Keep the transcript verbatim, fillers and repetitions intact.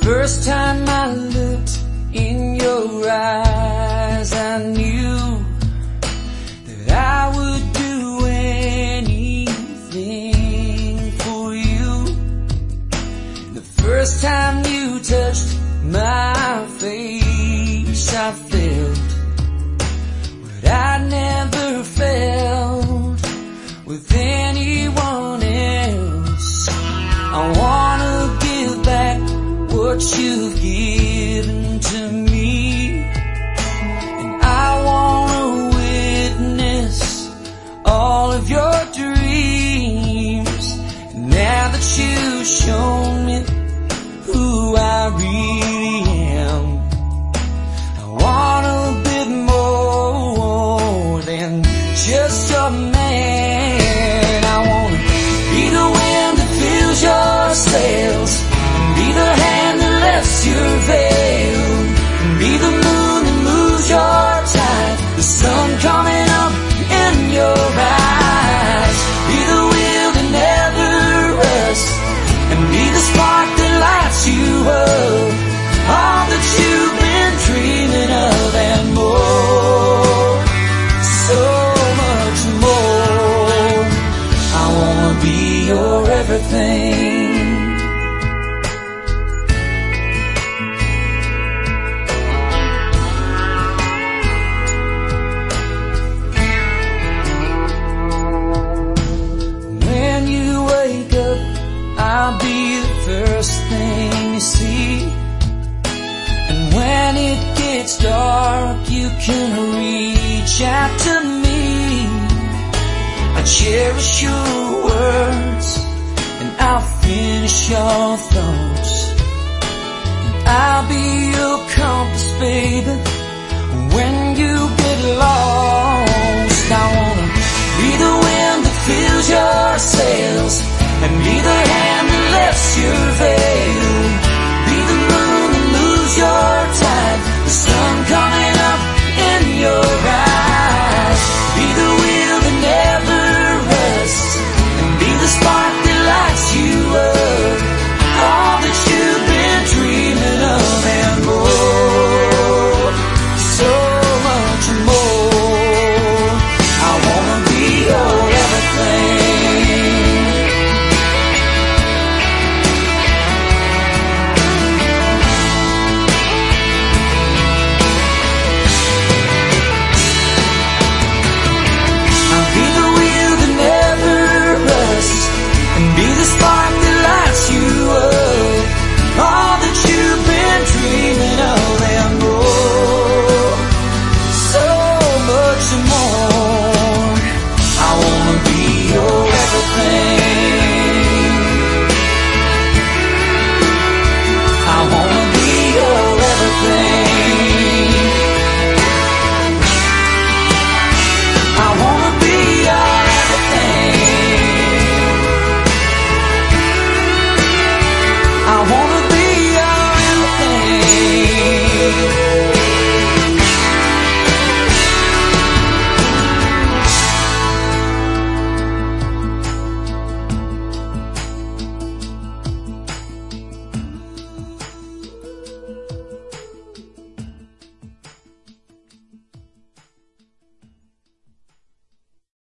first time I looked in your eyes, I knew that I would do anything for you. The first time you touched my face, I felt what I never felt with anyone else. I wanna give back what you've given to me, and I wanna witness all of your dreams. And now that you've shown me who I really am, I want a bit more than just a man. I wanna be the wind that fills your sails, be the hand that lifts your veil, be the moon that moves your tide, the sun coming up in your eyes, be the wheel that never rests, and be the spark that lights you up, all that you've been dreaming of and more, so much more. I wanna be your everything. I'll be the first thing you see, and when it gets dark you can reach out to me. I cherish your words and I'll finish your thoughts, and I'll be your compass, baby, when you get lost. I wanna be the wind that fills your sails, and be the hand that lifts your veil,